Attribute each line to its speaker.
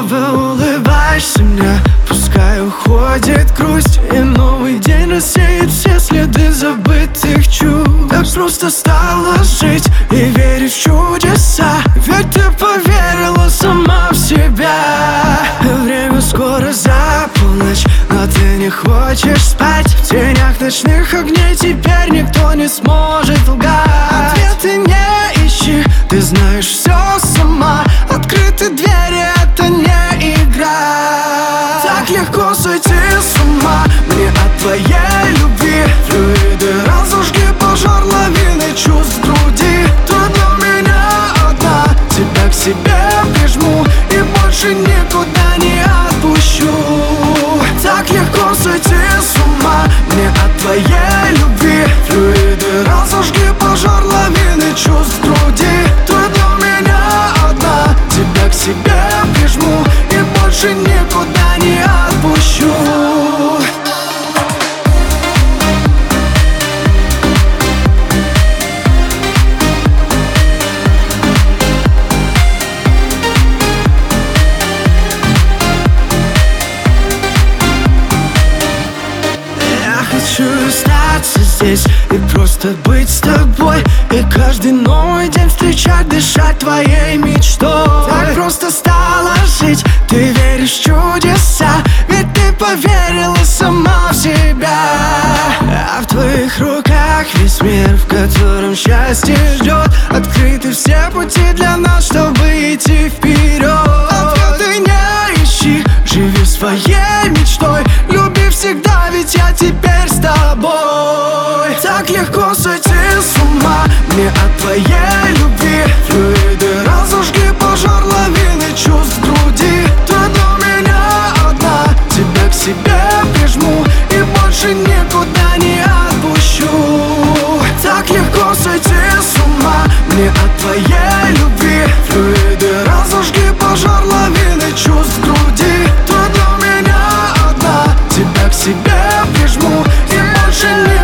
Speaker 1: снова улыбаешься мне, пускай уходит грусть, и новый день рассеет все следы забытых чувств. Так просто стало жить и верить в чудеса, ведь ты поверила сама в себя. Время скоро за полночь, но ты не хочешь спать. В тенях ночных огней теперь никто не сможет лгать. Ответы не ищи, ты знаешь все сама. Открыты двери, это не игра. Так легко сойти с ума мне от твоей любви. Флюиды разожги пожар лавины чувств в груди. Ты для меня одна, тебя к себе прижму и больше никуда не отпущу. Так легко сойти с ума мне от твоей любви. Флюиды разожги пожар лавины чувств в груди. Ты для меня одна, тебя к себе прижму и больше никуда не отпущу. Хочу остаться здесь и просто быть с тобой, и каждый новый день встречать, дышать твоей мечтой. Так просто стало жить, ты веришь в чудеса, ведь ты поверила сама в себя. А в твоих руках весь мир, в котором счастье ждет. Открыты все пути для нас, чтобы идти вперед. Ответы не ищи, живи своей мечтой. Люби всегда, ведь я теперь с тобой. Так легко сойти с ума мне от твоей любви. Флюиды разожги пожар лавины чувств в груди. Ты для меня одна, тебя к себе прижму и больше никуда не отпущу. Так легко сойти с ума мне от твоей любви. Флюиды разожги пожар лавины чувств в груди. Ты для меня одна, тебя к себе прижму и больше не